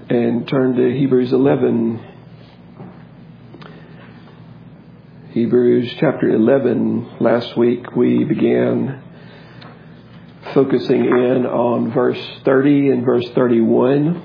and turn to Hebrews 11. Hebrews chapter 11. Last week we began focusing in on verse 30 and verse 31.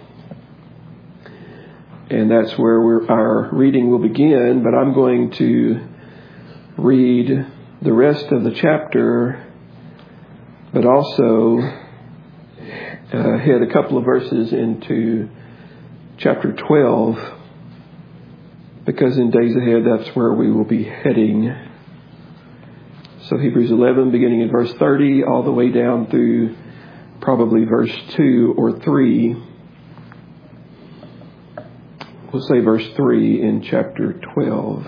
And that's where our reading will begin. But I'm going to read the rest of the chapter, but also hit a couple of verses into chapter 12, because in days ahead that's where we will be heading. So Hebrews 11, beginning in verse 30, all the way down through probably verse 2 or 3. We'll say verse 3 in chapter 12.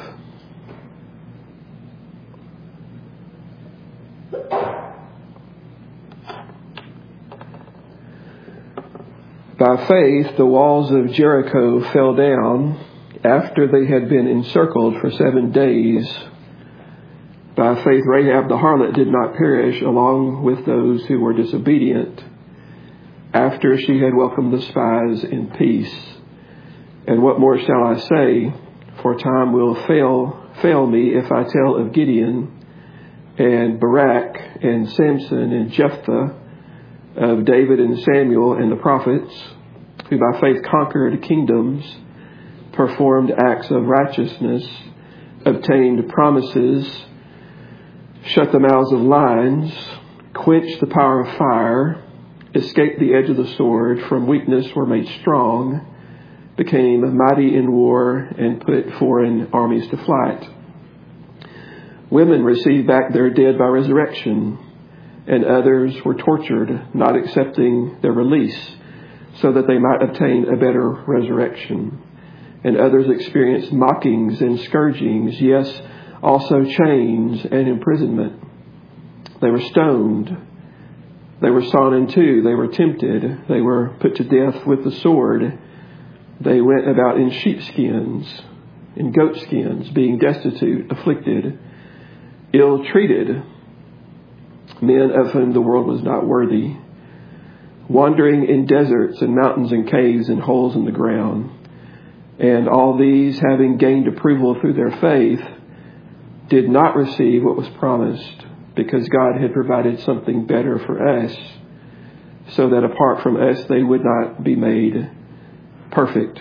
By faith, the walls of Jericho fell down after they had been encircled for 7 days. By faith, Rahab the harlot did not perish along with those who were disobedient after she had welcomed the spies in peace. And what more shall I say? For time will fail me if I tell of Gideon and Barak and Samson and Jephthah, of David and Samuel and the prophets, who by faith conquered kingdoms, performed acts of righteousness, obtained promises, shut the mouths of lions, quenched the power of fire, escaped the edge of the sword, from weakness were made strong, became mighty in war, and put foreign armies to flight. Women received back their dead by resurrection, and others were tortured, not accepting their release, so that they might obtain a better resurrection. And others experienced mockings and scourgings, yes, also chains and imprisonment. They were stoned. They were sawn in two. They were tempted. They were put to death with the sword. They went about in sheepskins, in goatskins, being destitute, afflicted, ill-treated, men of whom the world was not worthy, wandering in deserts and mountains and caves and holes in the ground. And all these, having gained approval through their faith, did not receive what was promised, because God had provided something better for us, so that apart from us they would not be made perfect.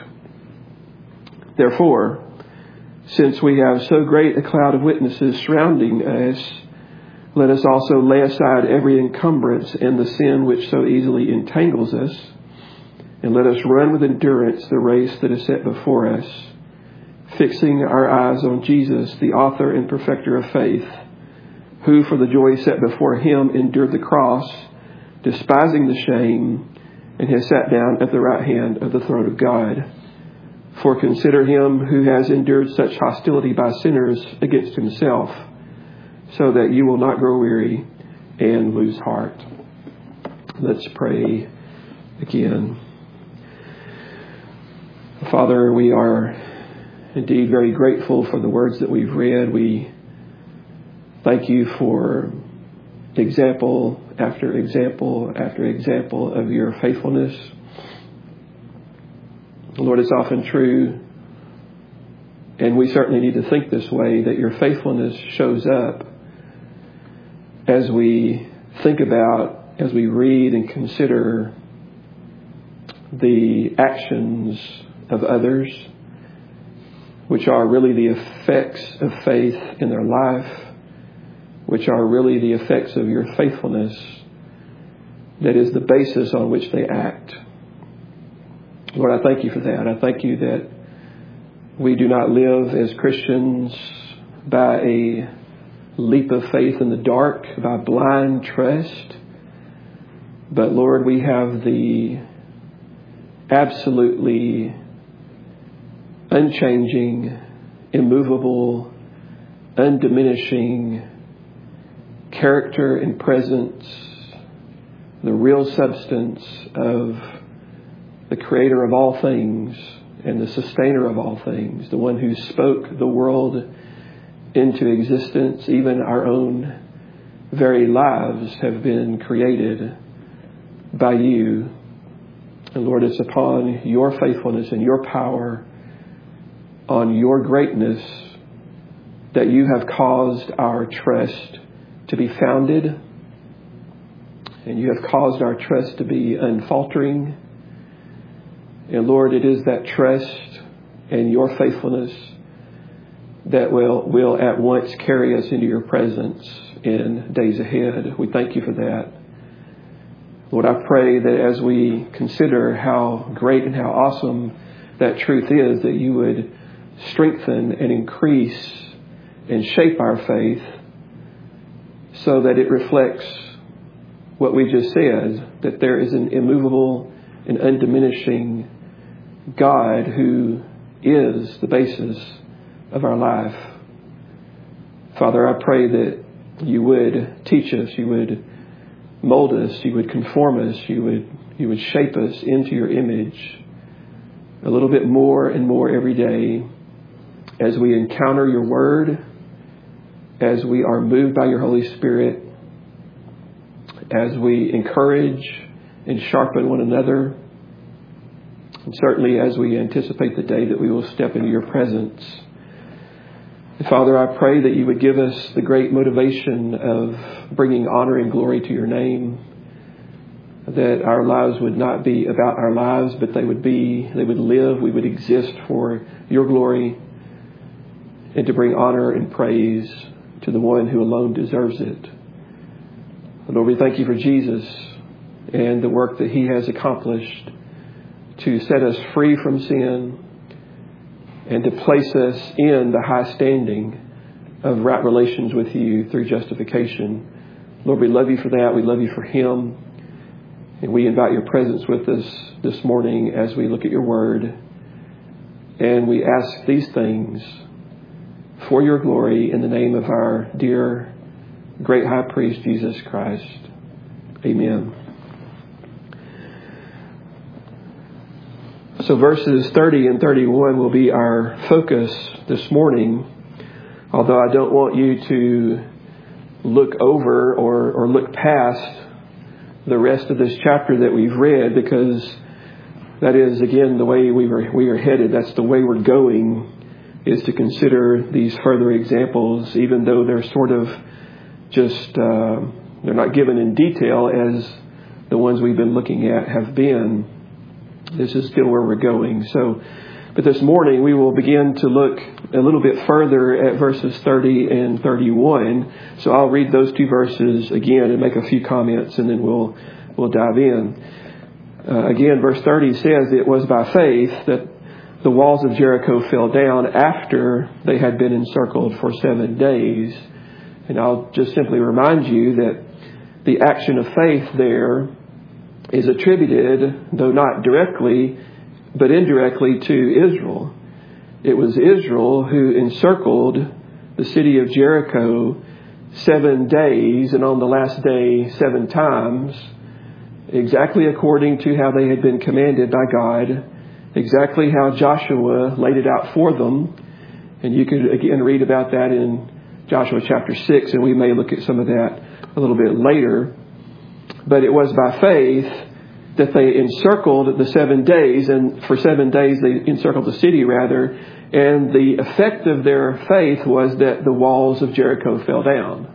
Therefore, since we have so great a cloud of witnesses surrounding us, let us also lay aside every encumbrance and the sin which so easily entangles us, and let us run with endurance the race that is set before us, fixing our eyes on Jesus, the author and perfecter of faith, who for the joy set before him endured the cross, despising the shame, and has sat down at the right hand of the throne of God. For consider him who has endured such hostility by sinners against himself, so that you will not grow weary and lose heart. Let's pray again. Father, we are indeed very grateful for the words that we've read. We thank you for example after example after example of your faithfulness. Lord, it's often true, and we certainly need to think this way, that your faithfulness shows up as we think about, as we read and consider the actions of others, which are really the effects of faith in their life, which are really the effects of your faithfulness, that is the basis on which they act. Lord, I thank you for that. I thank you that we do not live as Christians by a leap of faith in the dark, by blind trust. But Lord, we have the absolutely unchanging, immovable, undiminishing character and presence, the real substance of the creator of all things and the sustainer of all things, the one who spoke the world into existence. Even our own very lives have been created by you. And Lord, it's upon your faithfulness and your power, on your greatness, that you have caused our trust to be founded, and you have caused our trust to be unfaltering. And Lord, it is that trust and your faithfulness that will at once carry us into your presence in days ahead. We thank you for that. Lord, I pray that as we consider how great and how awesome that truth is, that you would strengthen and increase and shape our faith so that it reflects what we just said, that there is an immovable and undiminishing God who is the basis of our life. Father, I pray that you would teach us, you would mold us, you would conform us, you would shape us into your image a little bit more and more every day as we encounter your word, as we are moved by your Holy Spirit, as we encourage and sharpen one another, and certainly as we anticipate the day that we will step into your presence. And Father, I pray that you would give us the great motivation of bringing honor and glory to your name, that our lives would not be about our lives, but they would live, we would exist for your glory, and to bring honor and praise to the one who alone deserves it. Lord, we thank you for Jesus and the work that he has accomplished to set us free from sin and to place us in the high standing of right relations with you through justification. Lord, we love you for that. We love you for him. And we invite your presence with us this morning as we look at your word. And we ask these things for your glory in the name of our dear, great high priest, Jesus Christ. Amen. So verses 30 and 31 will be our focus this morning, although I don't want you to look over or look past the rest of this chapter that we've read, because that is, again, the way we are headed. That's the way we're going, is to consider these further examples, even though they're sort of just, they're not given in detail as the ones we've been looking at have been. This is still where we're going. But this morning we will begin to look a little bit further at verses 30 and 31. So I'll read those two verses again and make a few comments, and then we'll dive in. Again, verse 30 says, "It was by faith that the walls of Jericho fell down after they had been encircled for 7 days." And I'll just simply remind you that the action of faith there is attributed, though not directly, but indirectly, to Israel. It was Israel who encircled the city of Jericho 7 days, and on the last day 7 times, exactly according to how they had been commanded by God, exactly how Joshua laid it out for them. And you could again read about that in Joshua chapter 6, and we may look at some of that a little bit later. But it was by faith that they encircled the 7 days, and for 7 days they encircled the city, rather. And the effect of their faith was that the walls of Jericho fell down.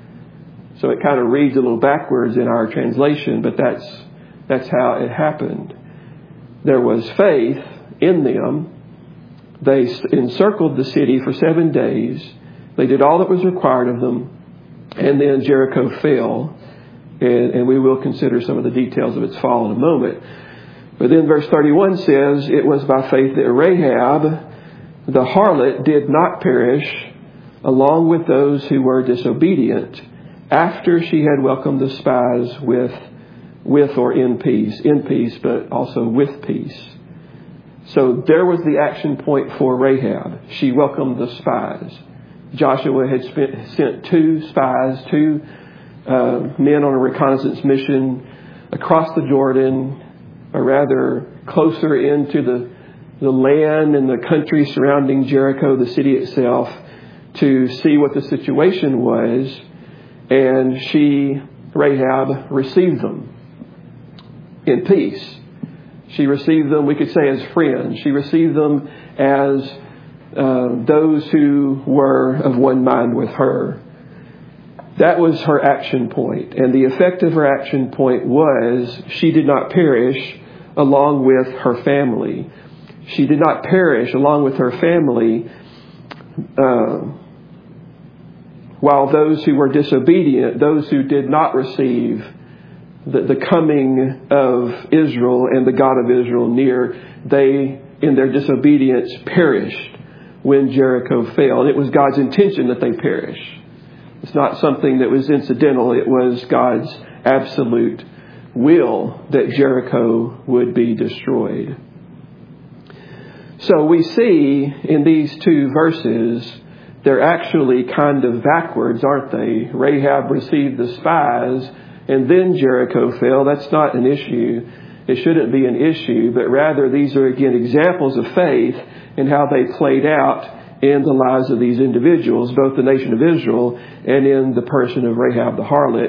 So it kind of reads a little backwards in our translation, but that's how it happened. There was faith in them. They encircled the city for 7 days. They did all that was required of them, and then Jericho fell. And we will consider some of the details of its fall in a moment. But then verse 31 says, "It was by faith that Rahab, the harlot, did not perish along with those who were disobedient, after she had welcomed the spies with or in peace, but also with peace." So there was the action point for Rahab. She welcomed the spies. Joshua had sent 2 spies, 2 men on a reconnaissance mission across the Jordan, or rather closer into the land and the country surrounding Jericho, the city itself, to see what the situation was. And she, Rahab, received them in peace. She received them, we could say, as friends. She received them as those who were of one mind with her. That was her action point. And the effect of her action point was she did not perish along with her family. She did not perish along with her family while those who were disobedient, those who did not receive the coming of Israel and the God of Israel near, they, in their disobedience, perished when Jericho fell. And it was God's intention that they perish. It's not something that was incidental. It was God's absolute will that Jericho would be destroyed. So we see in these two verses, they're actually kind of backwards, aren't they? Rahab received the spies, and then Jericho fell. That's not an issue. It shouldn't be an issue, but rather these are, again, examples of faith and how they played out in the lives of these individuals, both the nation of Israel and in the person of Rahab the harlot,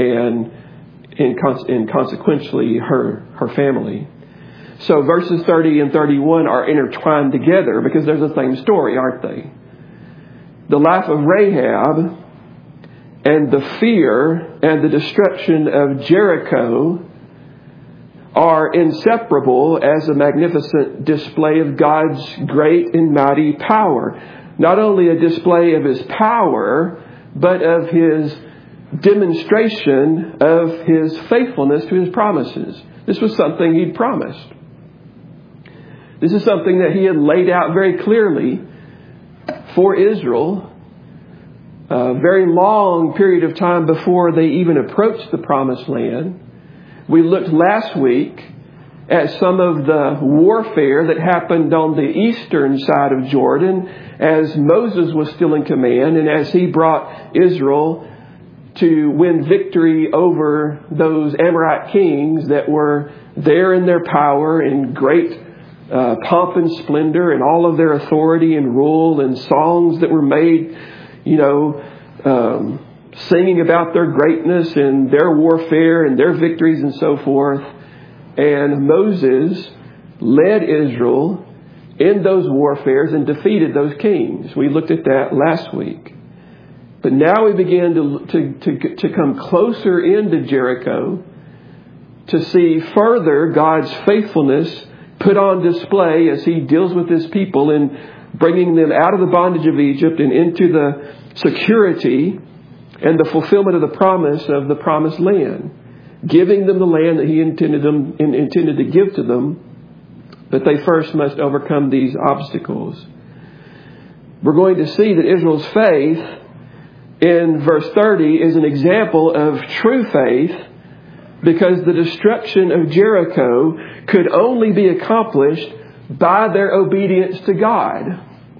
and consequently her family. So verses 30 and 31 are intertwined together because they're the same story, aren't they? The life of Rahab and the fear and the destruction of Jericho are inseparable as a magnificent display of God's great and mighty power. Not only a display of His power, but of His demonstration of His faithfulness to His promises. This was something He'd promised. This is something that He had laid out very clearly for Israel a very long period of time before they even approached the Promised Land. We looked last week at some of the warfare that happened on the eastern side of Jordan as Moses was still in command and as he brought Israel to win victory over those Amorite kings that were there in their power and great pomp and splendor and all of their authority and rule, and songs that were made, singing about their greatness and their warfare and their victories and so forth. And Moses led Israel in those warfares and defeated those kings. We looked at that last week. But now we begin to come closer into Jericho to see further God's faithfulness put on display as He deals with His people in bringing them out of the bondage of Egypt and into the security and the fulfillment of the promise of the promised land, giving them the land that He intended to give to them. But they first must overcome these obstacles. We're going to see that Israel's faith in verse 30 is an example of true faith, because the destruction of Jericho could only be accomplished by their obedience to God.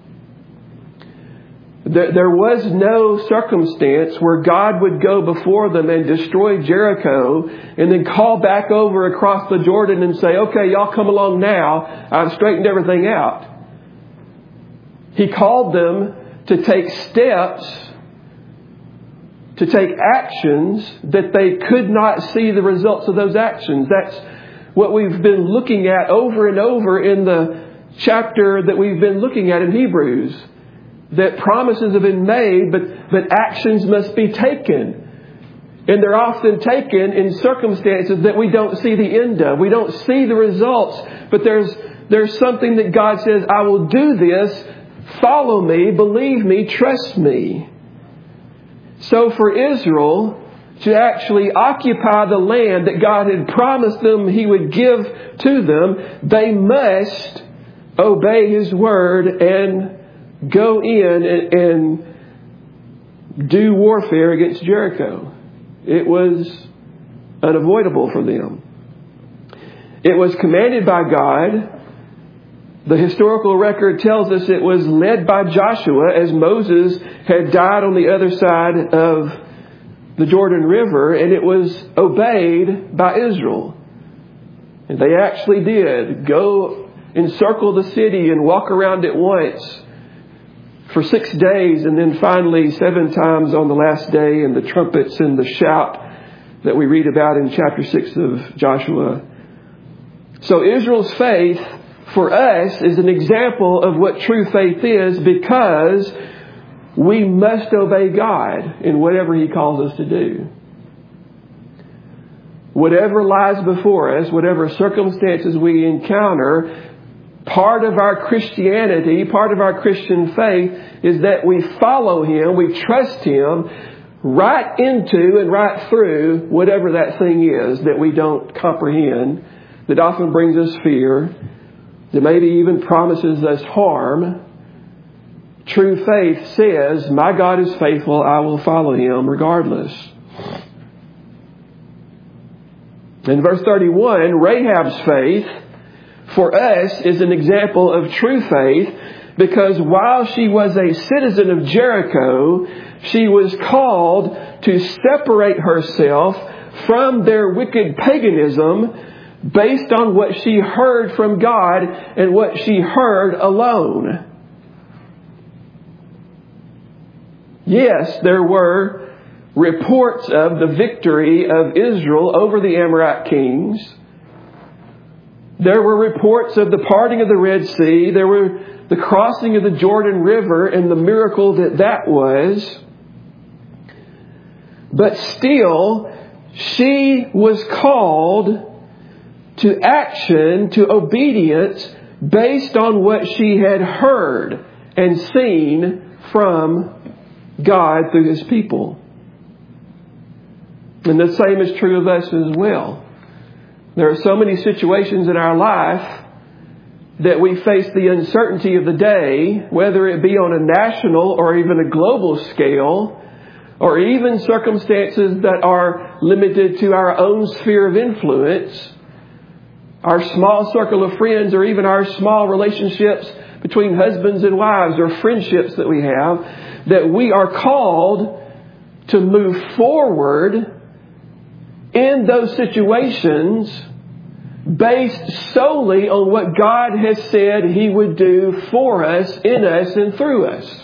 There was no circumstance where God would go before them and destroy Jericho and then call back over across the Jordan and say, okay, y'all come along now. I've straightened everything out. He called them to take steps, to take actions that they could not see the results of those actions. That's what we've been looking at over and over in the chapter that we've been looking at in Hebrews. That promises have been made, but actions must be taken. And they're often taken in circumstances that we don't see the end of. We don't see the results. But there's something that God says, I will do this. Follow me, believe me, trust me. So for Israel to actually occupy the land that God had promised them He would give to them, they must obey His word and go in and do warfare against Jericho. It was unavoidable for them. It was commanded by God. The historical record tells us it was led by Joshua as Moses had died on the other side of the Jordan River, and it was obeyed by Israel. And they actually did go encircle the city and walk around it once for 6 days, and then finally 7 times on the last day, and the trumpets and the shout that we read about in chapter 6 of Joshua So Israel's faith for us is an example of what true faith is, because we must obey God in whatever He calls us to do. Whatever lies before us, whatever circumstances we encounter, part of our Christianity, part of our Christian faith is that we follow Him, we trust Him right into and right through whatever that thing is that we don't comprehend, that often brings us fear, that maybe even promises us harm. True faith says, my God is faithful, I will follow Him regardless. In verse 31, Rahab's faith for us is an example of true faith, because while she was a citizen of Jericho, she was called to separate herself from their wicked paganism based on what she heard from God and what she heard alone. Yes, there were reports of the victory of Israel over the Amorite kings. There were reports of the parting of the Red Sea. There were the crossing of the Jordan River and the miracle that was. But still, she was called to action, to obedience, based on what she had heard and seen from God through His people. And the same is true of us as well. There are so many situations in our life that we face the uncertainty of the day, whether it be on a national or even a global scale, or even circumstances that are limited to our own sphere of influence, our small circle of friends, or even our small relationships between husbands and wives, or friendships that we have, that we are called to move forward in those situations based solely on what God has said He would do for us, in us, and through us.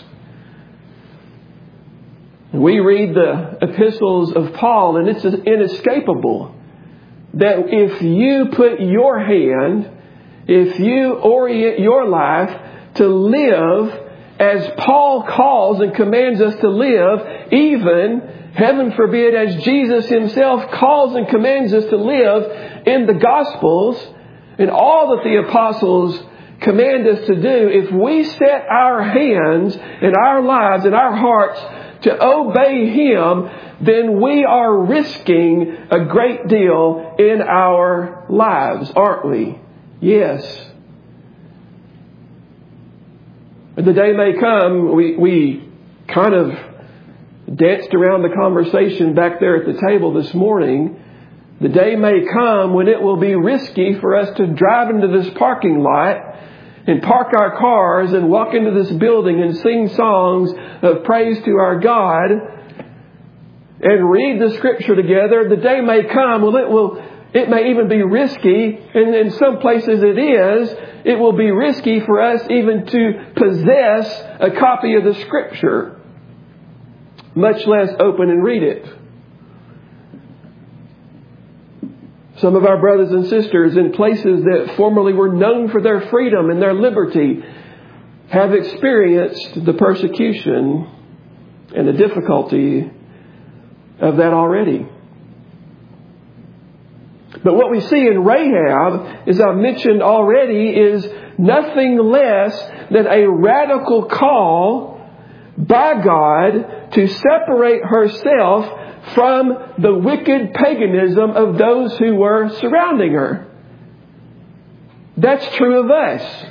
We read the epistles of Paul, and it's inescapable that if you put your hand, if you orient your life to live as Paul calls and commands us to live, even, heaven forbid, as Jesus Himself calls and commands us to live in the Gospels and all that the apostles command us to do, if we set our hands and our lives and our hearts to obey Him, then we are risking a great deal in our lives, aren't we? Yes. The day may come, we kind of danced around the conversation back there at the table this morning. The day may come when it will be risky for us to drive into this parking lot and park our cars and walk into this building and sing songs of praise to our God and read the Scripture together. The day may come when it may even be risky, and in some places it will be risky for us even to possess a copy of the Scripture, much less open and read it. Some of our brothers and sisters in places that formerly were known for their freedom and their liberty have experienced the persecution and the difficulty of that already. But what we see in Rahab, as I've mentioned already, is nothing less than a radical call by God to separate herself from the wicked paganism of those who were surrounding her. That's true of us.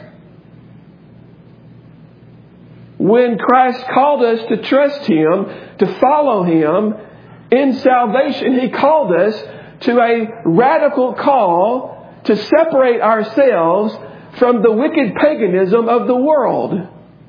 When Christ called us to trust Him, to follow Him in salvation, He called us to a radical call to separate ourselves from the wicked paganism of the world.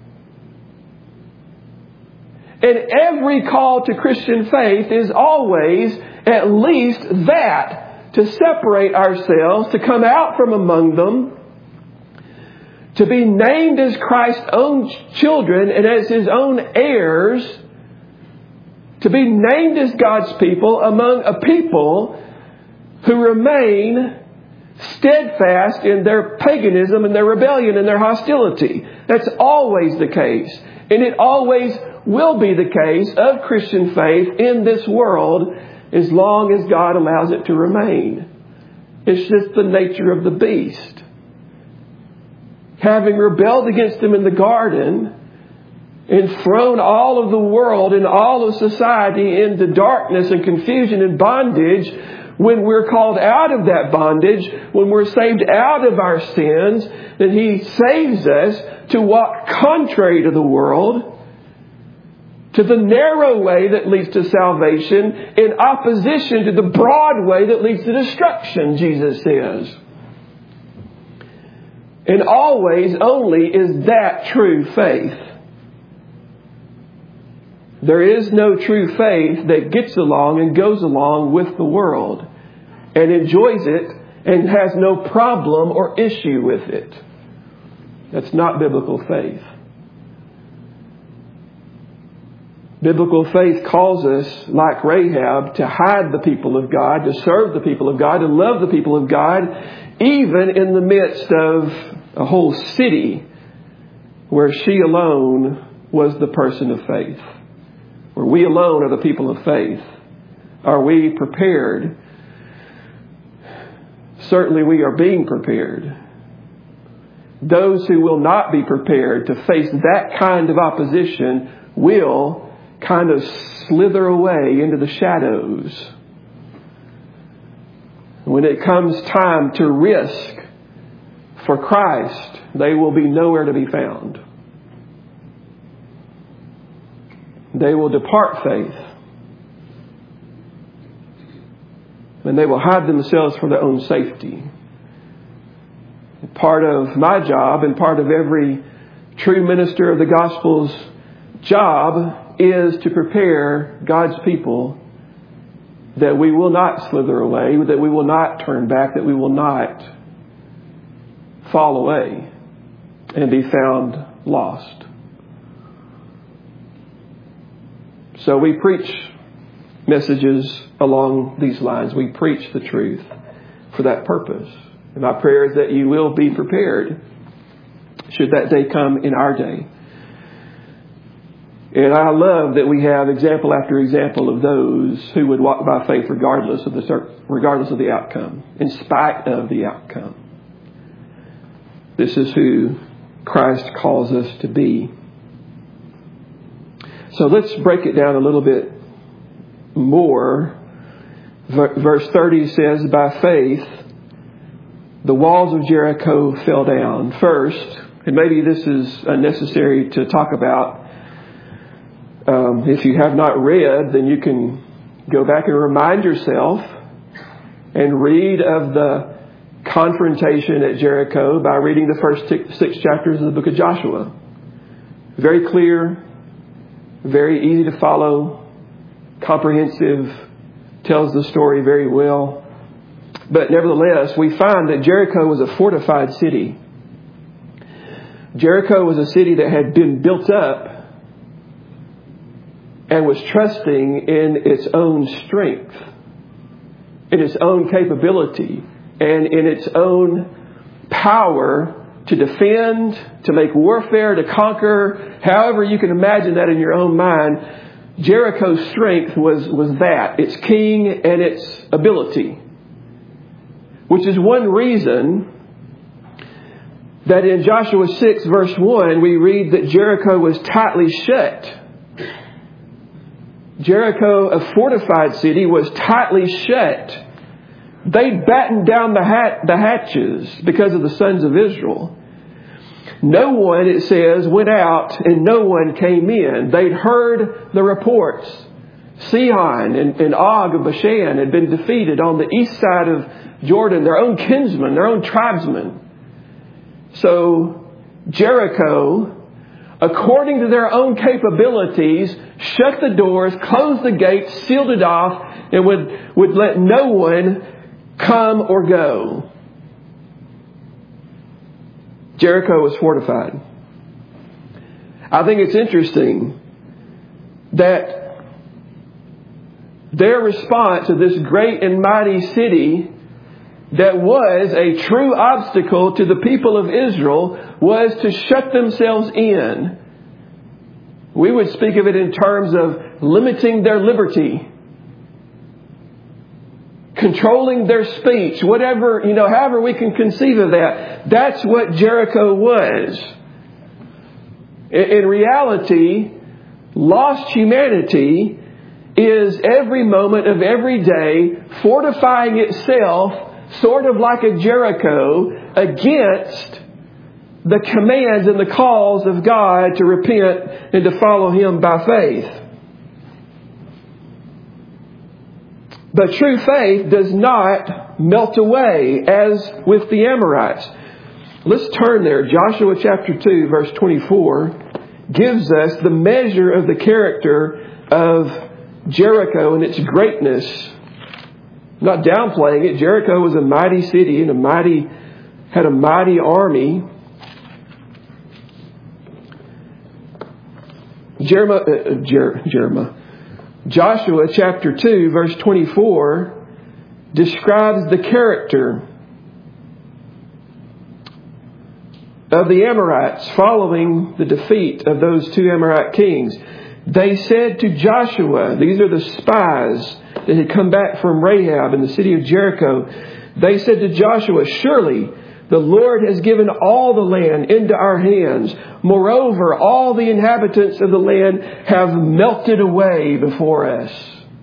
And every call to Christian faith is always at least that, to separate ourselves, to come out from among them, to be named as Christ's own children and as His own heirs, to be named as God's people among a people who remain steadfast in their paganism and their rebellion and their hostility. That's always the case. And it always will be the case of Christian faith in this world as long as God allows it to remain. It's just the nature of the beast. Having rebelled against Him in the garden and thrown all of the world and all of society into darkness and confusion and bondage, when we're called out of that bondage, when we're saved out of our sins, then He saves us to walk contrary to the world, to the narrow way that leads to salvation, in opposition to the broad way that leads to destruction, Jesus says. And always only is that true faith. There is no true faith that gets along and goes along with the world and enjoys it and has no problem or issue with it. That's not biblical faith. Biblical faith calls us, like Rahab, to hide the people of God, to serve the people of God, to love the people of God, even in the midst of a whole city where she alone was the person of faith. Where we alone are the people of faith. Are we prepared? Certainly we are being prepared. Those who will not be prepared to face that kind of opposition will kind of slither away into the shadows. When it comes time to risk for Christ, they will be nowhere to be found. They will depart faith. And they will hide themselves for their own safety. Part of my job and part of every true minister of the gospel's job is to prepare God's people that we will not slither away, that we will not turn back, that we will not fall away and be found lost. So we preach messages along these lines. We preach the truth for that purpose. And my prayer is that you will be prepared should that day come in our day. And I love that we have example after example of those who would walk by faith regardless of the outcome, in spite of the outcome. This is who Christ calls us to be. So let's break it down a little bit more. Verse 30 says, by faith, the walls of Jericho fell down. First, and maybe this is unnecessary to talk about. If you have not read, then you can go back and remind yourself and read of the confrontation at Jericho by reading the first 6 chapters of the book of Joshua. Very clear, very easy to follow, comprehensive, tells the story very well. But nevertheless, we find that Jericho was a fortified city. Jericho was a city that had been built up and was trusting in its own strength, in its own capability, and in its own power to defend, to make warfare, to conquer, however you can imagine that in your own mind. Jericho's strength was that, its king and its ability. Which is one reason that in Joshua 6 verse 1 we read that Jericho was tightly shut. Jericho, a fortified city, was tightly shut. They battened down the hatches because of the sons of Israel. No one, it says, went out and no one came in. They'd heard the reports. Sihon and Og of Bashan had been defeated on the east side of Jordan, their own kinsmen, their own tribesmen. So Jericho, according to their own capabilities, shut the doors, closed the gates, sealed it off, and would let no one come or go. Jericho was fortified. I think it's interesting that their response to this great and mighty city that was a true obstacle to the people of Israel was to shut themselves in. We would speak of it in terms of limiting their liberty, controlling their speech, whatever, however we can conceive of that. That's what Jericho was. In reality, lost humanity is every moment of every day fortifying itself, sort of like a Jericho, against the commands and the calls of God to repent and to follow Him by faith. But true faith does not melt away as with the Amorites. Let's turn there. Joshua chapter 2, verse 24 gives us the measure of the character of Jericho and its greatness. I'm not downplaying it. Jericho was a mighty city and had a mighty army. Joshua chapter 2, verse 24 describes the character of the Amorites following the defeat of those two Amorite kings. They said to Joshua, these are the spies that had come back from Rahab in the city of Jericho. They said to Joshua, surely the Lord has given all the land into our hands. Moreover, all the inhabitants of the land have melted away before us.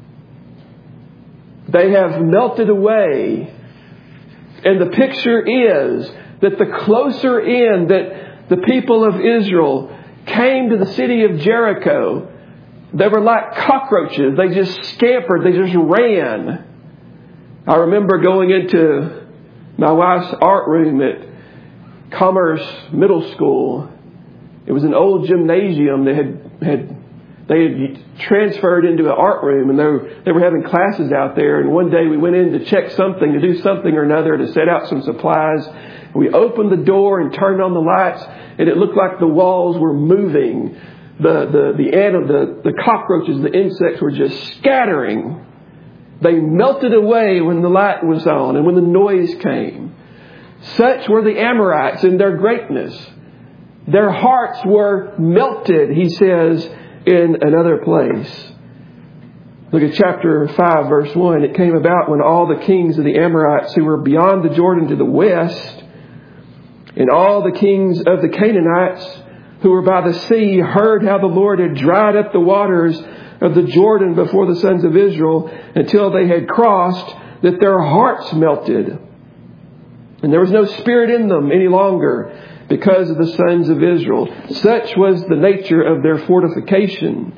They have melted away. And the picture is that the closer in that the people of Israel came to the city of Jericho, they were like cockroaches. They just scampered. They just ran. I remember going into my wife's art room at Commerce Middle School. It was an old gymnasium that they had transferred into an art room, and they were having classes out there. And one day we went in to check something, to do something or another, to set out some supplies. We opened the door and turned on the lights, and it looked like the walls were moving. The cockroaches, the insects were just scattering. They melted away when the light was on and when the noise came. Such were the Amorites in their greatness. Their hearts were melted, he says in another place. Look at chapter 5, verse 1. It came about when all the kings of the Amorites who were beyond the Jordan to the west, and all the kings of the Canaanites who were by the sea, heard how the Lord had dried up the waters of the Jordan before the sons of Israel until they had crossed, that their hearts melted. And there was no spirit in them any longer because of the sons of Israel. Such was the nature of their fortification.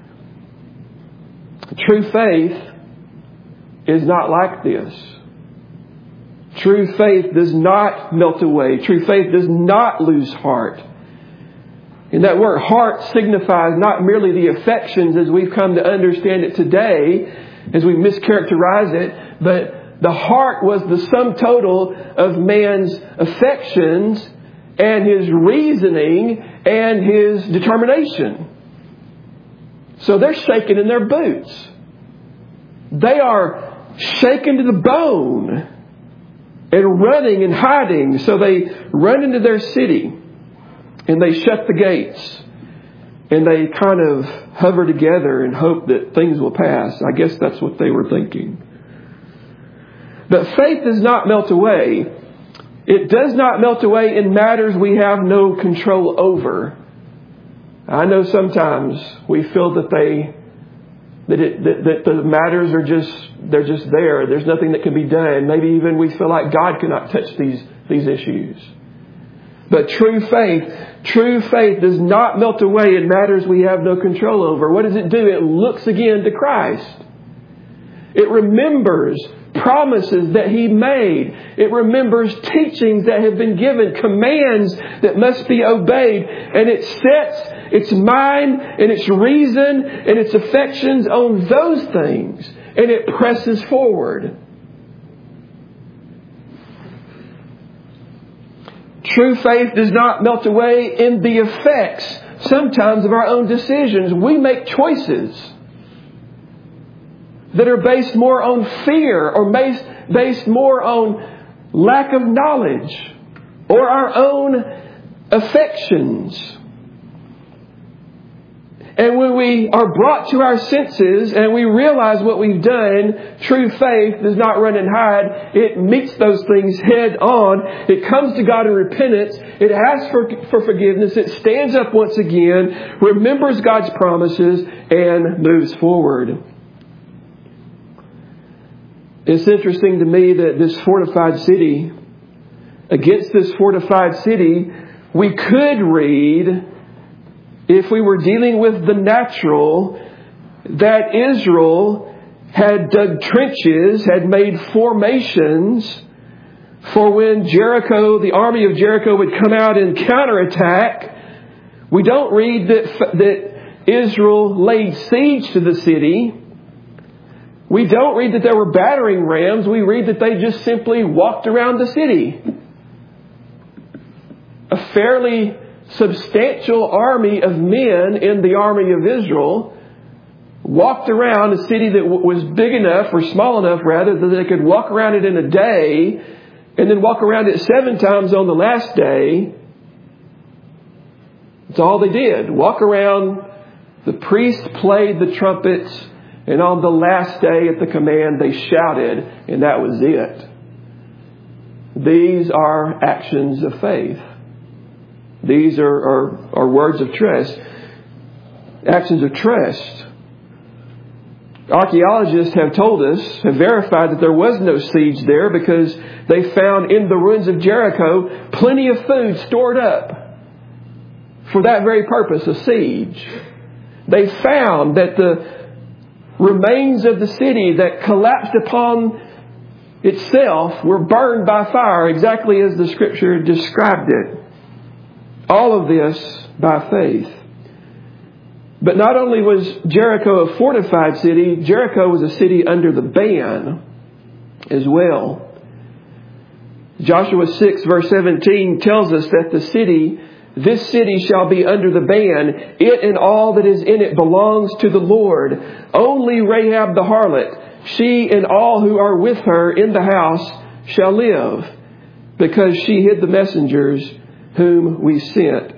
True faith is not like this. True faith does not melt away. True faith does not lose heart. And that word heart signifies not merely the affections as we've come to understand it today, as we mischaracterize it, but the heart was the sum total of man's affections and his reasoning and his determination. So they're shaken in their boots. They are shaken to the bone and running and hiding. So they run into their city and they shut the gates and they kind of hover together and hope that things will pass. I guess that's what they were thinking. But faith does not melt away. It does not melt away in matters we have no control over. I know sometimes we feel that the matters are they're just there. There's nothing that can be done. Maybe even we feel like God cannot touch these issues. But true faith does not melt away in matters we have no control over. What does it do? It looks again to Christ. It remembers promises that He made. It remembers teachings that have been given, commands that must be obeyed. And it sets its mind and its reason and its affections on those things. And it presses forward. True faith does not melt away in the effects sometimes of our own decisions. We make choices that are based more on fear or based more on lack of knowledge, or our own affections. And when we are brought to our senses and we realize what we've done, true faith does not run and hide. It meets those things head on. It comes to God in repentance. It asks for forgiveness. It stands up once again, remembers God's promises, and moves forward. It's interesting to me that this fortified city, against this fortified city, we could read, if we were dealing with the natural, that Israel had dug trenches, had made formations for when Jericho, the army of Jericho, would come out and counterattack. We don't read that Israel laid siege to the city. We don't read that there were battering rams. We read that they just simply walked around the city. A fairly substantial army of men in the army of Israel walked around a city that was big enough, or small enough rather, that they could walk around it in a day and then walk around it 7 times on the last day. That's all they did. Walk around. The priest played the trumpets, and on the last day at the command they shouted, and that was it. These are actions of faith. These are words of trust. Actions of trust. Archaeologists have told us, have verified that there was no siege there because they found in the ruins of Jericho plenty of food stored up for that very purpose, a siege. They found that the remains of the city that collapsed upon itself were burned by fire, exactly as the Scripture described it. All of this by faith. But not only was Jericho a fortified city, Jericho was a city under the ban as well. Joshua 6 verse 17 tells us that this city shall be under the ban. It and all that is in it belongs to the Lord. Only Rahab the harlot, she and all who are with her in the house shall live, because she hid the messengers whom we sent.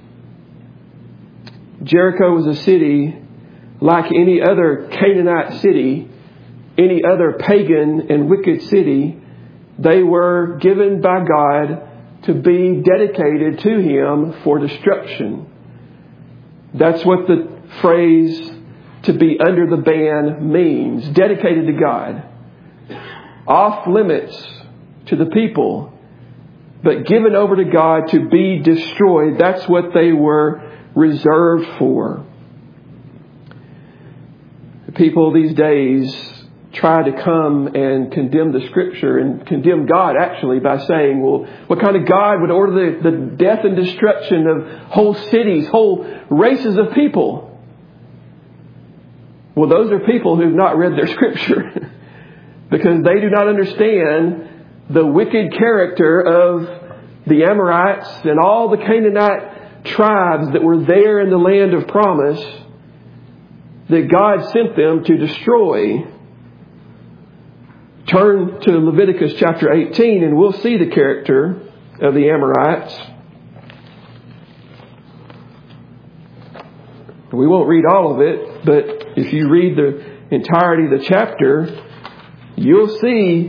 Jericho was a city like any other Canaanite city, any other pagan and wicked city. They were given by God to be dedicated to Him for destruction. That's what the phrase "to be under the ban" means. Dedicated to God. Off limits to the people, but given over to God to be destroyed. That's what they were reserved for. People these days try to come and condemn the Scripture and condemn God actually by saying, well, what kind of God would order the death and destruction of whole cities, whole races of people? Well, those are people who've not read their Scripture because they do not understand the wicked character of the Amorites and all the Canaanite tribes that were there in the land of promise that God sent them to destroy. Turn to Leviticus chapter 18 and we'll see the character of the Amorites. We won't read all of it, but if you read the entirety of the chapter, you'll see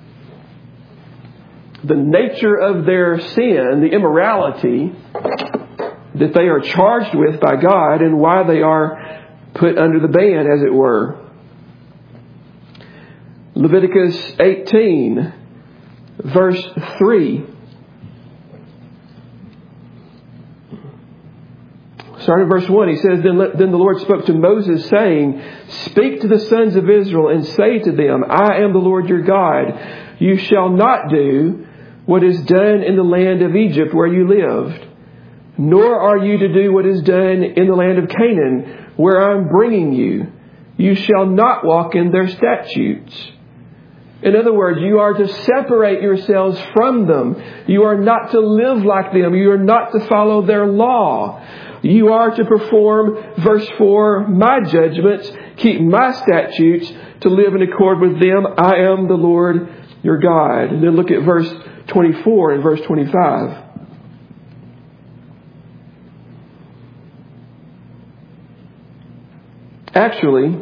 the nature of their sin, the immorality that they are charged with by God, and why they are put under the ban, as it were. Leviticus 18, verse 3. Starting in verse 1, he says, Then the Lord spoke to Moses, saying, Speak to the sons of Israel, and say to them, I am the Lord your God. You shall not do what is done in the land of Egypt where you lived, nor are you to do what is done in the land of Canaan, where I am bringing you. You shall not walk in their statutes. In other words, you are to separate yourselves from them. You are not to live like them. You are not to follow their law. You are to perform, verse 4, my judgments, keep my statutes, to live in accord with them. I am the Lord your God. And then look at verse 24 and verse 25. Actually,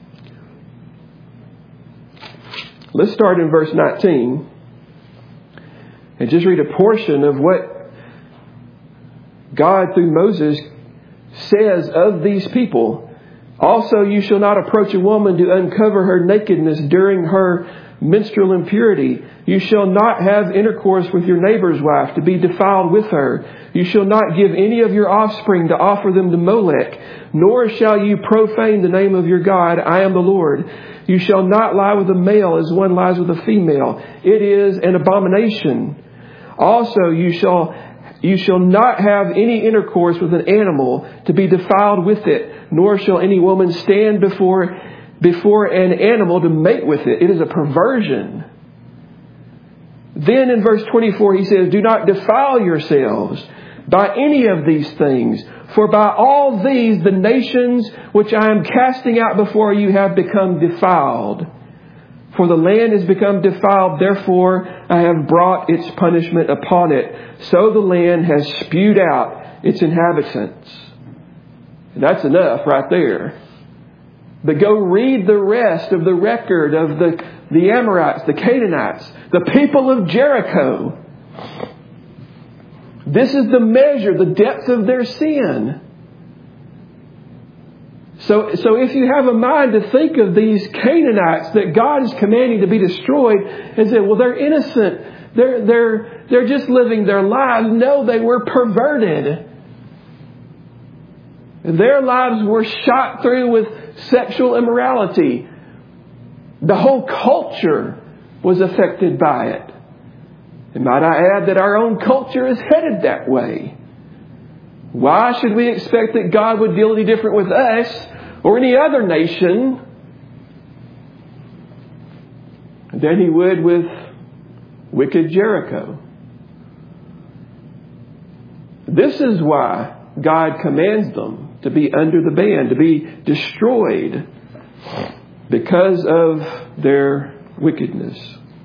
let's start in verse 19 and just read a portion of what God through Moses says of these people. Also, you shall not approach a woman to uncover her nakedness during her menstrual impurity. You shall not have intercourse with your neighbor's wife to be defiled with her. You shall not give any of your offspring to offer them to Molech, nor shall you profane the name of your God. I am the Lord. You shall not lie with a male as one lies with a female. It is an abomination. Also, you shall not have any intercourse with an animal to be defiled with it, nor shall any woman stand before an animal to mate with it. It is a perversion. Then in verse 24 he says, do not defile yourselves by any of these things, for by all these the nations which I am casting out before you have become defiled. For the land has become defiled, therefore I have brought its punishment upon it. So the land has spewed out its inhabitants. And that's enough right there. But go read the rest of the record of the Amorites, the Canaanites, the people of Jericho. This is the measure, the depth of their sin. So if you have a mind to think of these Canaanites that God is commanding to be destroyed and say, well, they're innocent. They're just living their lives. No, they were perverted. Their lives were shot through with sexual immorality. The whole culture was affected by it. And might I add that our own culture is headed that way. Why should we expect that God would deal any different with us or any other nation than He would with wicked Jericho? This is why God commands them to be under the ban, to be destroyed because of their wickedness.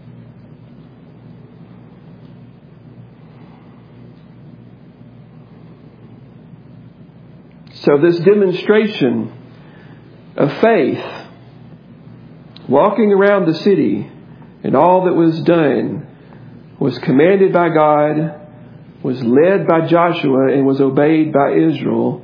So this demonstration of faith, walking around the city and all that was done, was commanded by God, was led by Joshua, and was obeyed by Israel.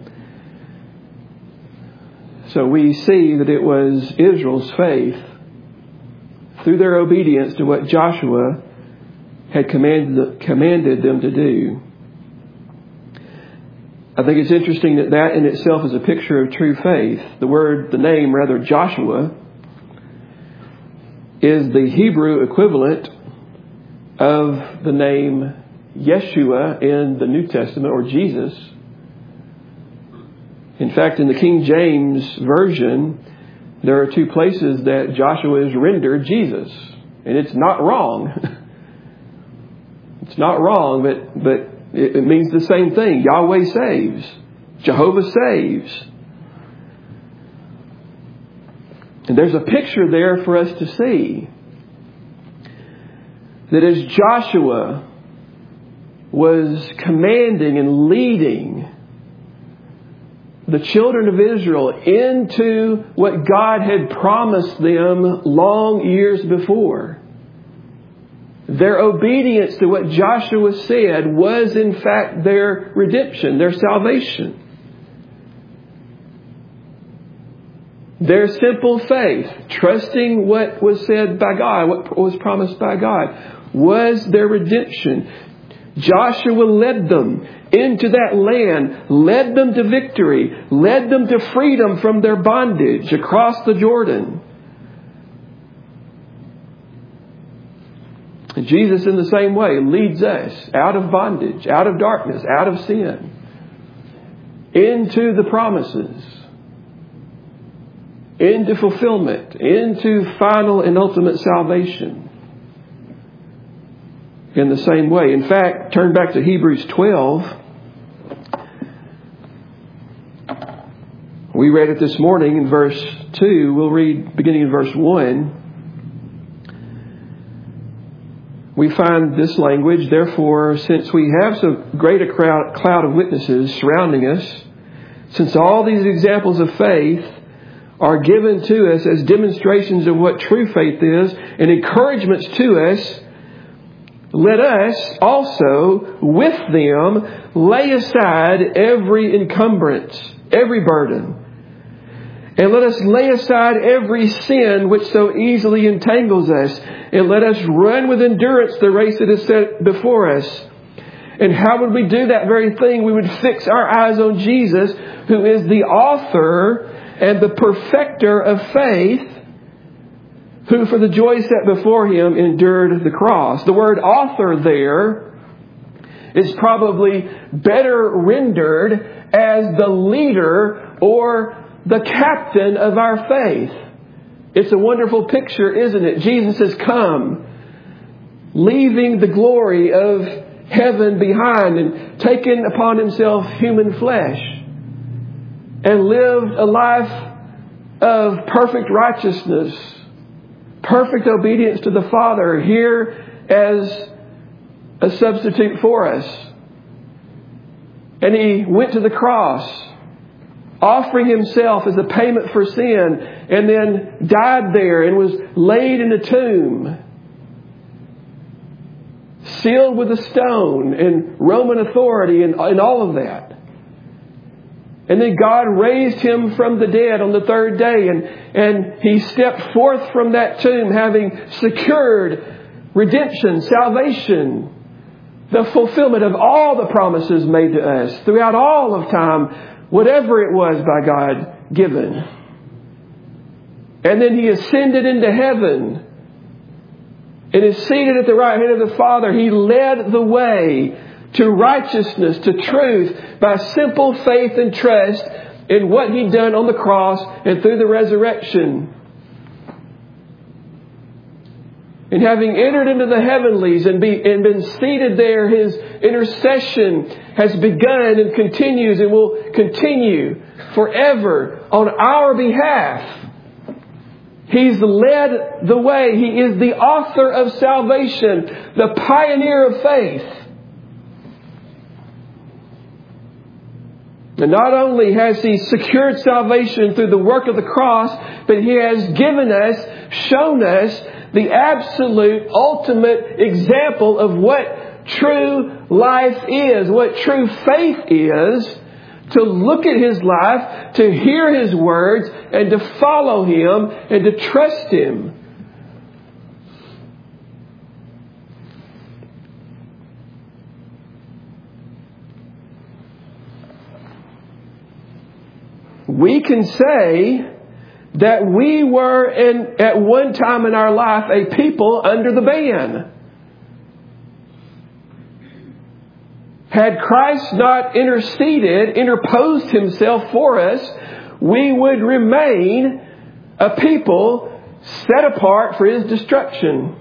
So we see that it was Israel's faith through their obedience to what Joshua had commanded them to do. I think it's interesting that in itself is a picture of true faith. The name Joshua, is the Hebrew equivalent of the name Yeshua in the New Testament, or Jesus. In fact, in the King James Version, there are two places that Joshua is rendered Jesus. And it's not wrong. It's not wrong, but it means the same thing. Yahweh saves. Jehovah saves. And there's a picture there for us to see. That as Joshua was commanding and leading the children of Israel into what God had promised them long years before, their obedience to what Joshua said was in fact their redemption, their salvation. Their simple faith, trusting what was said by God, what was promised by God, was their redemption. Joshua led them into that land, led them to victory, led them to freedom from their bondage across the Jordan. And Jesus, in the same way, leads us out of bondage, out of darkness, out of sin, into the promises, into fulfillment, into final and ultimate salvation. In the same way. In fact, turn back to Hebrews 12. We read it this morning in verse 2. We'll read beginning in verse 1. we find this language, therefore, since we have so great a cloud of witnesses surrounding us, since all these examples of faith are given to us as demonstrations of what true faith is and encouragements to us, let us also, with them, lay aside every encumbrance, every burden. And let us lay aside every sin which so easily entangles us. And let us run with endurance the race that is set before us. And how would we do that very thing? We would fix our eyes on Jesus, who is the author and the perfecter of faith, who for the joy set before him endured the cross. The word author there is probably better rendered as the leader or the captain of our faith. It's a wonderful picture, isn't it? Jesus has come, leaving the glory of heaven behind and taken upon himself human flesh and lived a life of perfect righteousness, perfect obedience to the Father here as a substitute for us. And he went to the cross, offering himself as a payment for sin, and then died there and was laid in a tomb, sealed with a stone and Roman authority and all of that. And then God raised him from the dead on the third day, and he stepped forth from that tomb having secured redemption, salvation, the fulfillment of all the promises made to us throughout all of time, whatever it was by God given. And then he ascended into heaven and is seated at the right hand of the Father. He led the way to righteousness, to truth, by simple faith and trust in what he'd done on the cross and through the resurrection. And having entered into the heavenlies and been seated there, his intercession has begun and continues and will continue forever on our behalf. He's led the way. He is the author of salvation, the pioneer of faith. And not only has he secured salvation through the work of the cross, but he has given us, shown us, the absolute, ultimate example of what true life is, what true faith is, to look at his life, to hear his words, and to follow him, and to trust him. We can say that we were at one time in our life a people under the ban. Had Christ not interposed himself for us, we would remain a people set apart for his destruction.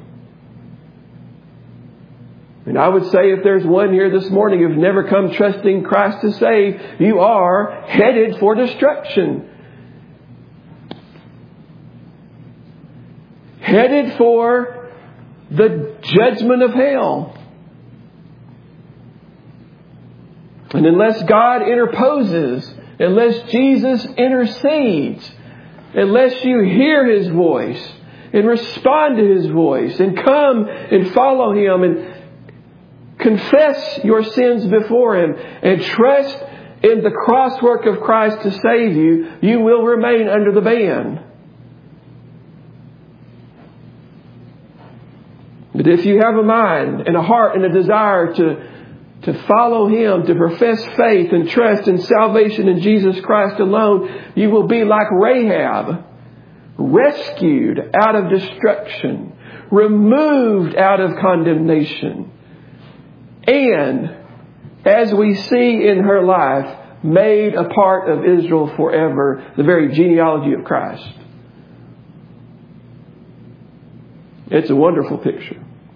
And I would say if there's one here this morning who've never come trusting Christ to save, you are headed for destruction. Headed for the judgment of hell. And unless God interposes, unless Jesus intercedes, unless you hear his voice and respond to his voice and come and follow him and confess your sins before him and trust in the cross work of Christ to save you, you will remain under the ban. But if you have a mind and a heart and a desire to follow him, to profess faith and trust in salvation in Jesus Christ alone, you will be like Rahab, rescued out of destruction, removed out of condemnation, and, as we see in her life, made a part of Israel forever, the very genealogy of Christ. It's a wonderful picture.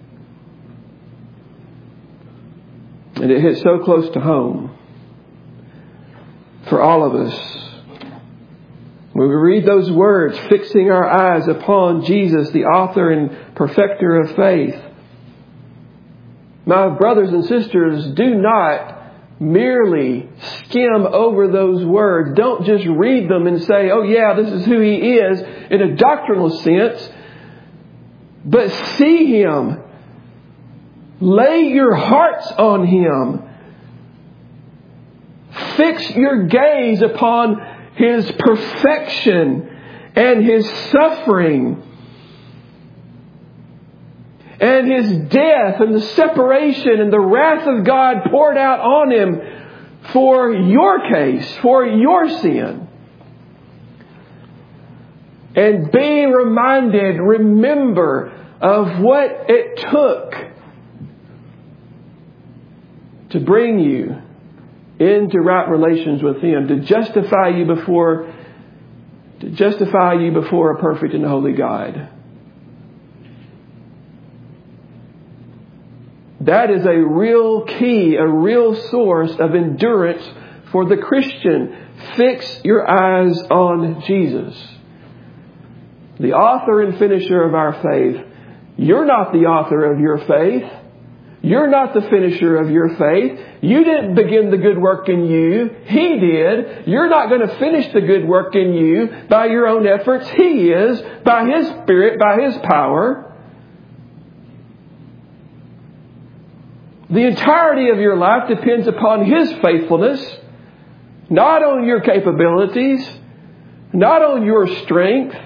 And it hits so close to home for all of us. When we read those words, fixing our eyes upon Jesus, the author and perfecter of faith, My brothers and sisters, do not merely skim over those words. Don't just read them and say, oh yeah, this is who He is in a doctrinal sense. But see Him. Lay your hearts on Him. Fix your gaze upon His perfection and His suffering and His death and the separation and the wrath of God poured out on Him for your case, for your sin. And be reminded, remember of what it took to bring you into right relations with Him, to justify you before a perfect and holy God. That is a real key, a real source of endurance for the Christian. Fix your eyes on Jesus, the author and finisher of our faith. You're not the author of your faith. You're not the finisher of your faith. You didn't begin the good work in you. He did. You're not going to finish the good work in you by your own efforts. He is, by His Spirit, by His power. The entirety of your life depends upon His faithfulness, not on your capabilities, not on your strength,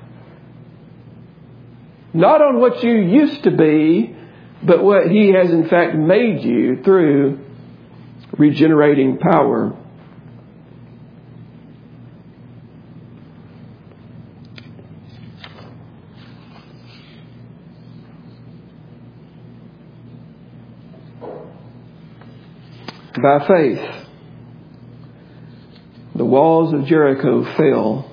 not on what you used to be, but what He has in fact made you through regenerating power. By faith, the walls of Jericho fell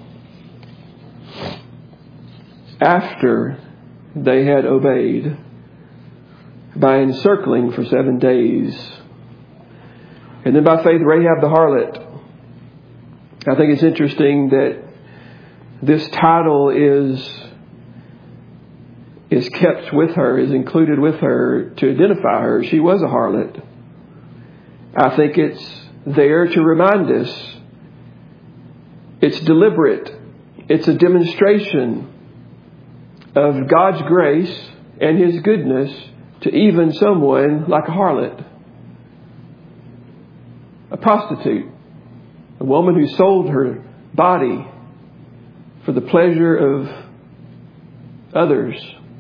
after they had obeyed by encircling for 7 days. And then by faith, Rahab the harlot. I think it's interesting that this title is kept with her, is included with her to identify her. She was a harlot. I think it's there to remind us. It's deliberate. It's a demonstration of God's grace and His goodness to even someone like a harlot, a prostitute, a woman who sold her body for the pleasure of others.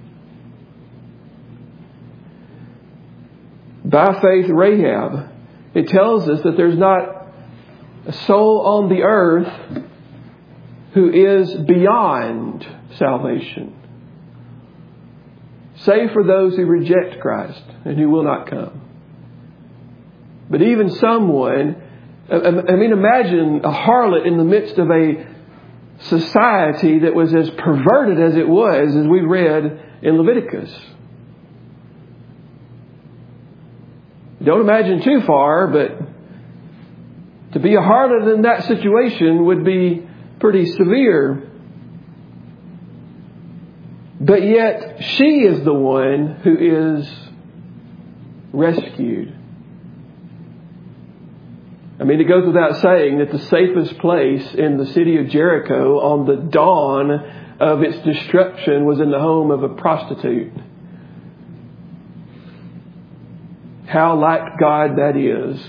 By faith, Rahab, it tells us that there's not a soul on the earth who is beyond salvation, save for those who reject Christ and who will not come. But even someone, imagine a harlot in the midst of a society that was as perverted as it was, as we read in Leviticus. Don't imagine too far, but to be a harlot in that situation would be pretty severe. But yet, she is the one who is rescued. It goes without saying that the safest place in the city of Jericho on the dawn of its destruction was in the home of a prostitute. How like God that is.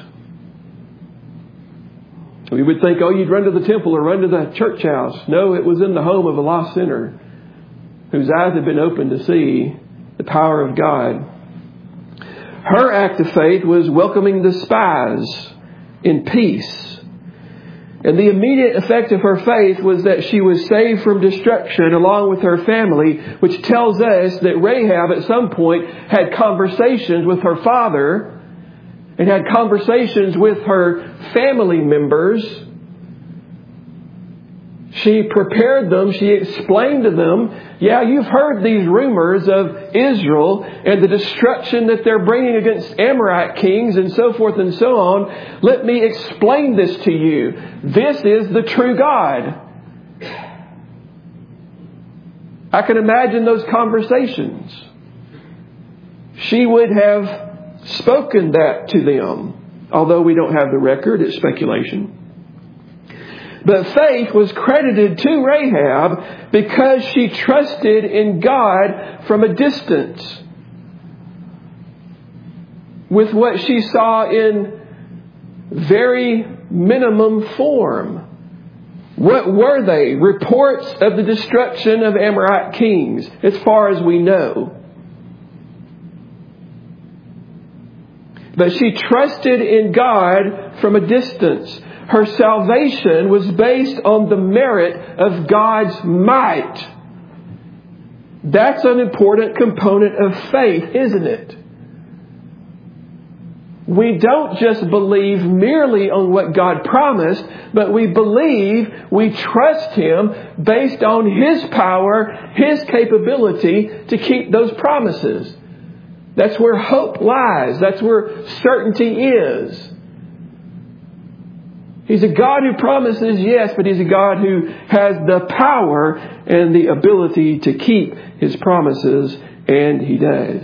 We would think, you'd run to the temple or run to the church house. No, it was in the home of a lost sinner whose eyes had been opened to see the power of God. Her act of faith was welcoming the spies in peace. And the immediate effect of her faith was that she was saved from destruction along with her family, which tells us that Rahab at some point had conversations with her father and had conversations with her family members. She prepared them. She explained to them, you've heard these rumors of Israel and the destruction that they're bringing against Amorite kings and so forth and so on. Let me explain this to you. This is the true God. I can imagine those conversations. She would have spoken that to them. Although we don't have the record, it's speculation. But faith was credited to Rahab because she trusted in God from a distance. With what she saw in very minimum form. What were they? Reports of the destruction of Amorite kings, as far as we know. But she trusted in God from a distance. Her salvation was based on the merit of God's might. That's an important component of faith, isn't it? We don't just believe merely on what God promised, but we trust Him based on His power, His capability to keep those promises. That's where hope lies. That's where certainty is. He's a God who promises, yes, but He's a God who has the power and the ability to keep His promises, and He does.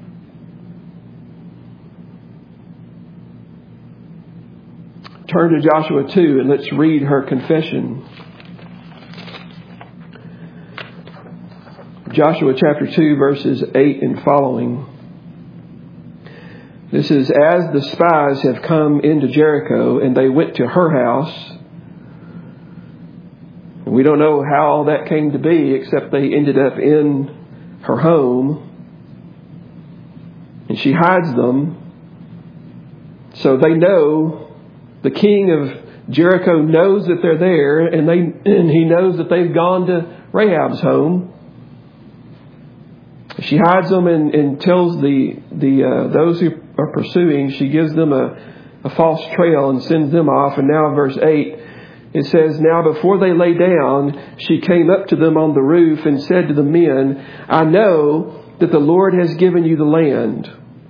Turn to Joshua 2 and let's read her confession. Joshua chapter 2 verses 8 and following. This is, as the spies have come into Jericho and they went to her house. And we don't know how all that came to be except they ended up in her home. And she hides them. So they know, the king of Jericho knows that they're there, and he knows that they've gone to Rahab's home. She hides them and tells those who are pursuing, she gives them a false trail and sends them off. And now verse 8, it says, "Now before they lay down, she came up to them on the roof and said to the men, 'I know that the Lord has given you the land.'"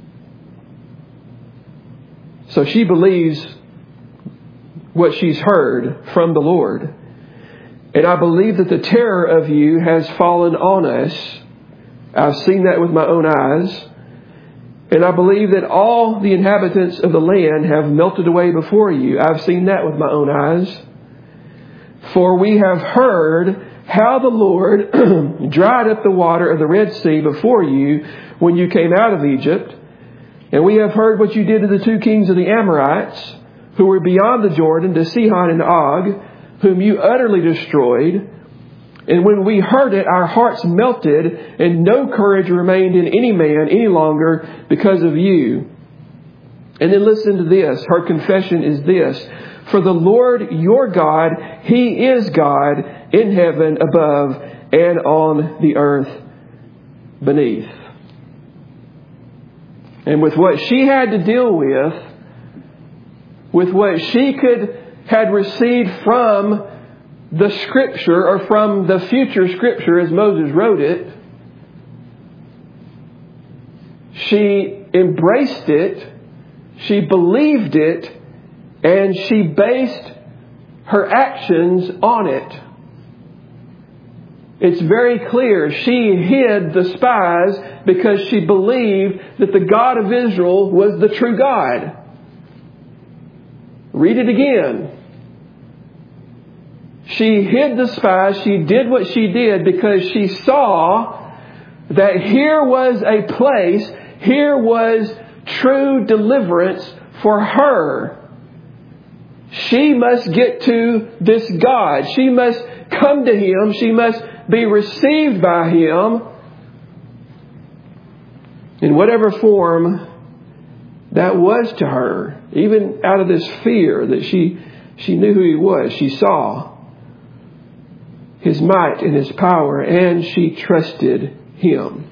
So she believes what she's heard from the Lord. "And I believe that the terror of you has fallen on us. I've seen that with my own eyes. And I believe that all the inhabitants of the land have melted away before you. I've seen that with my own eyes. For we have heard how the Lord dried up the water of the Red Sea before you when you came out of Egypt. And we have heard what you did to the two kings of the Amorites, who were beyond the Jordan, to Sihon and Og, whom you utterly destroyed. And when we heard it, our hearts melted, and no courage remained in any man any longer because of you." And then listen to this. Her confession is this: "For the Lord your God, He is God in heaven above and on the earth beneath." And with what she had to deal with what she had received from the Scripture, or from the future Scripture as Moses wrote it, she embraced it, she believed it, and she based her actions on it. It's very clear. She hid the spies because she believed that the God of Israel was the true God. Read it again. She hid the spies. She did what she did because she saw that here was a place, here was true deliverance for her. She must get to this God. She must come to Him. She must be received by Him in whatever form that was to her. Even out of this fear that she knew who He was. She saw His might and His power, and she trusted Him.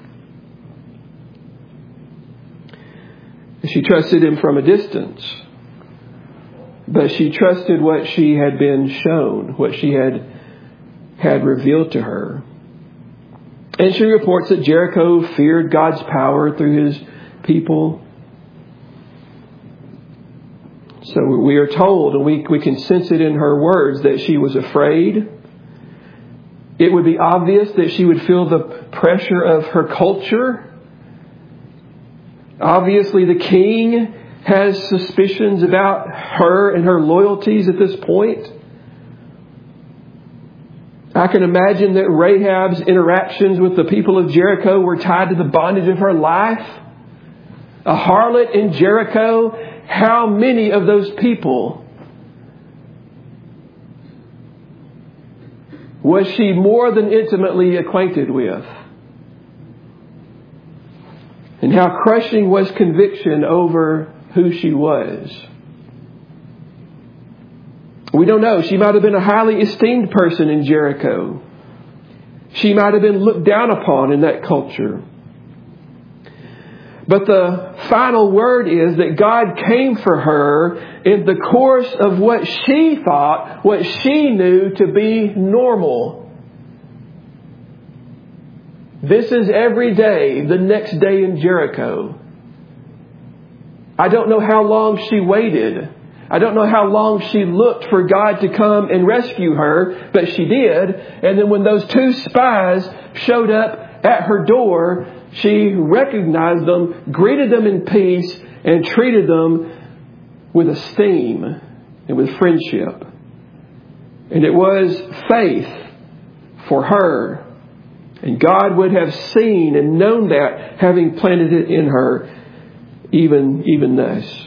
She trusted Him from a distance. But she trusted what she had been shown, what she had revealed to her. And she reports that Jericho feared God's power through His people. So we are told, and we can sense it in her words, that she was afraid. It would be obvious that she would feel the pressure of her culture. Obviously, the king has suspicions about her and her loyalties at this point. I can imagine that Rahab's interactions with the people of Jericho were tied to the bondage of her life. A harlot in Jericho, how many of those people was she more than intimately acquainted with? And how crushing was conviction over who she was. We don't know. She might have been a highly esteemed person in Jericho. She might have been looked down upon in that culture. But the final word is that God came for her in the course of what she thought, what she knew to be normal. This is every day, the next day in Jericho. I don't know how long she waited. I don't know how long she looked for God to come and rescue her, but she did. And then when those two spies showed up at her door, she recognized them, greeted them in peace, and treated them with esteem and with friendship. And it was faith for her. And God would have seen and known that, having planted it in her, even thus.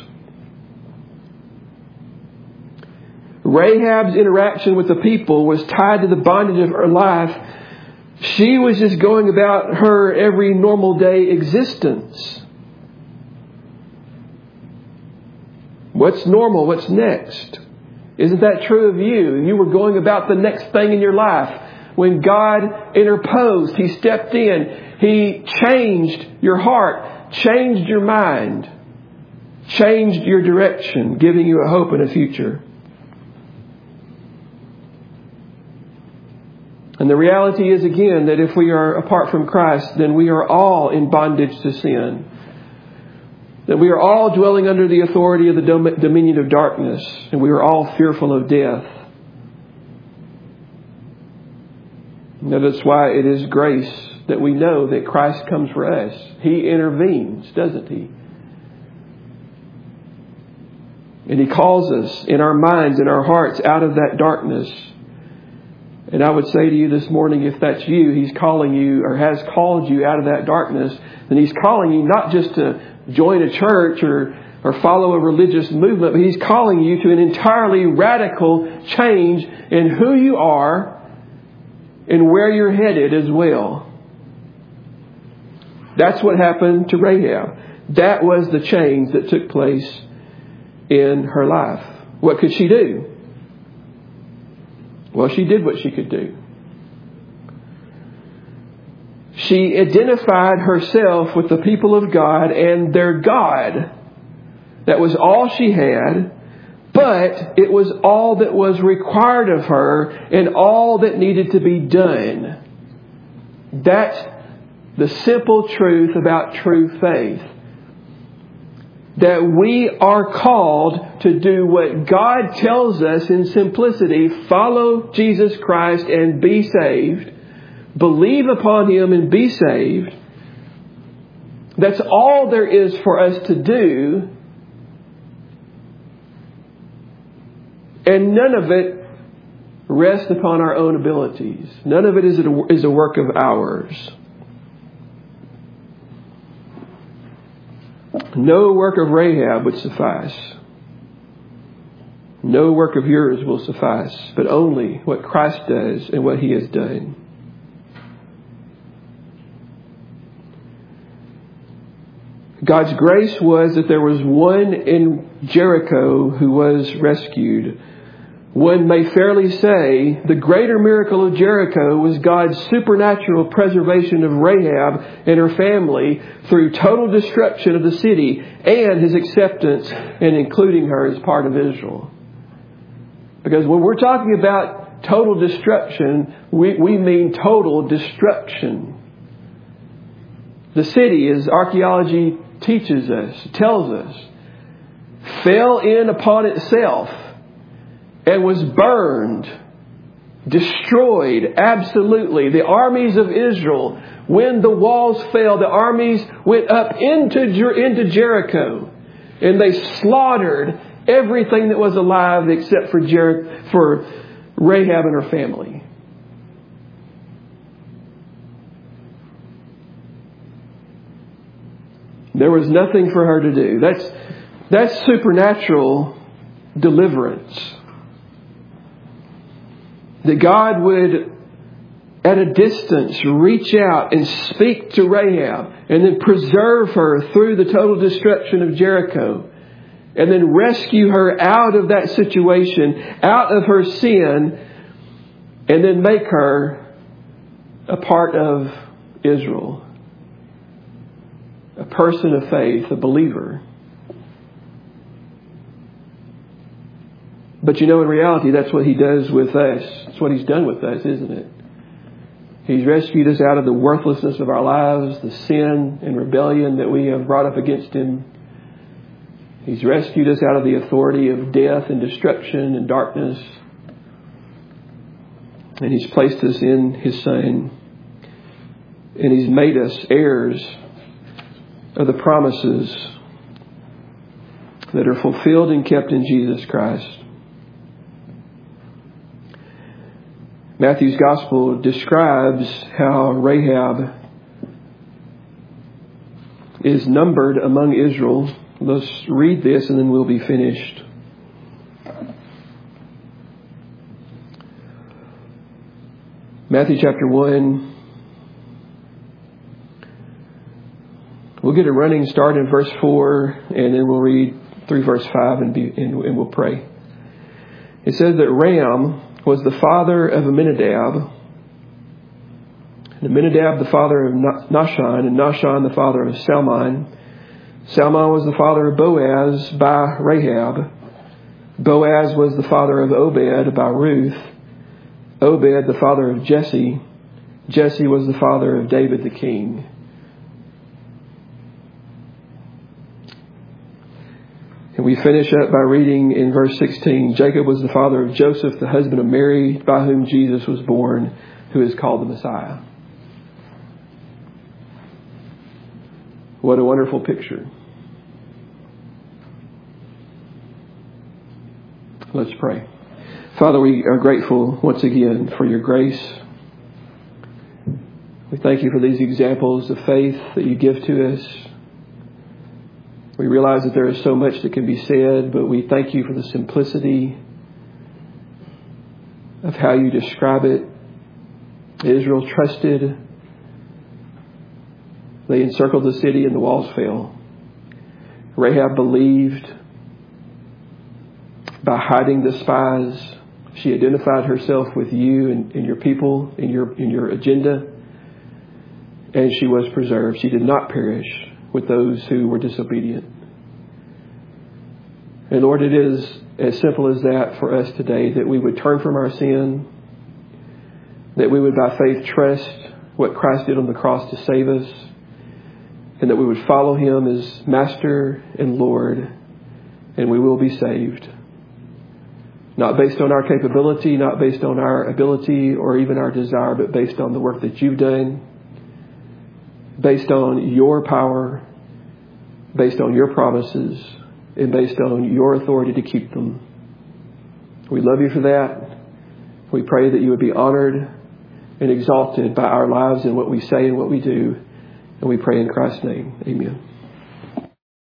Rahab's interaction with the people was tied to the bondage of her life. She was just going about her every normal day existence. What's normal? What's next? Isn't that true of you? You were going about the next thing in your life. When God interposed, He stepped in. He changed your heart, changed your mind, changed your direction, giving you a hope and a future. And the reality is, again, that if we are apart from Christ, then we are all in bondage to sin. That we are all dwelling under the authority of the dominion of darkness. And we are all fearful of death. Now, that's why it is grace that we know that Christ comes for us. He intervenes, doesn't He? And He calls us in our minds, in our hearts, out of that darkness. And I would say to you this morning, if that's you, He's calling you or has called you out of that darkness, then He's calling you not just to join a church or follow a religious movement, but He's calling you to an entirely radical change in who you are and where you're headed as well. That's what happened to Rahab. That was the change that took place in her life. What could she do? Well, she did what she could do. She identified herself with the people of God and their God. That was all she had, but it was all that was required of her and all that needed to be done. That's the simple truth about true faith. That we are called to do what God tells us in simplicity. Follow Jesus Christ and be saved. Believe upon Him and be saved. That's all there is for us to do. And none of it rests upon our own abilities. None of it is a work of ours. No work of Rahab would suffice. No work of yours will suffice, but only what Christ does and what He has done. God's grace was that there was one in Jericho who was rescued. One may fairly say the greater miracle of Jericho was God's supernatural preservation of Rahab and her family through total destruction of the city and His acceptance and including her as part of Israel. Because when we're talking about total destruction, we mean total destruction. The city, as archaeology teaches us, tells us, fell in upon itself and was burned destroyed, absolutely. The armies of Israel, when the walls fell, the armies went up into Jericho, and they slaughtered everything that was alive except for Rahab and her family. There was nothing for her to do. That's supernatural deliverance. That God would, at a distance, reach out and speak to Rahab and then preserve her through the total destruction of Jericho. And then rescue her out of that situation, out of her sin, and then make her a part of Israel. A person of faith, a believer. But in reality, that's what He does with us. That's what He's done with us, isn't it? He's rescued us out of the worthlessness of our lives, the sin and rebellion that we have brought up against Him. He's rescued us out of the authority of death and destruction and darkness. And He's placed us in His Son. And He's made us heirs of the promises that are fulfilled and kept in Jesus Christ. Matthew's Gospel describes how Rahab is numbered among Israel. Let's read this and then we'll be finished. Matthew chapter 1. We'll get a running start in verse 4 and then we'll read through verse 5 and we'll pray. It says that Ram was the father of Amminadab, and Amminadab the father of Nahshon, and Nahshon the father of Salmon. Salmon was the father of Boaz by Rahab. Boaz was the father of Obed by Ruth. Obed the father of Jesse. Jesse was the father of David the king. And we finish up by reading in verse 16, Jacob was the father of Joseph, the husband of Mary, by whom Jesus was born, who is called the Messiah. What a wonderful picture. Let's pray. Father, we are grateful once again for your grace. We thank you for these examples of faith that you give to us. We realize that there is so much that can be said, but we thank you for the simplicity of how you describe it. Israel trusted. They encircled the city and the walls fell. Rahab believed by hiding the spies. She identified herself with you and your people, in your agenda, and she was preserved. She did not perish with those who were disobedient. And Lord, it is as simple as that for us today, that we would turn from our sin, that we would by faith trust what Christ did on the cross to save us, and that we would follow Him as Master and Lord, and we will be saved. Not based on our capability, not based on our ability or even our desire, but based on the work that you've done, based on your power, based on your promises, and based on your authority to keep them. We love you for that. We pray that you would be honored and exalted by our lives and what we say and what we do. And we pray in Christ's name. Amen.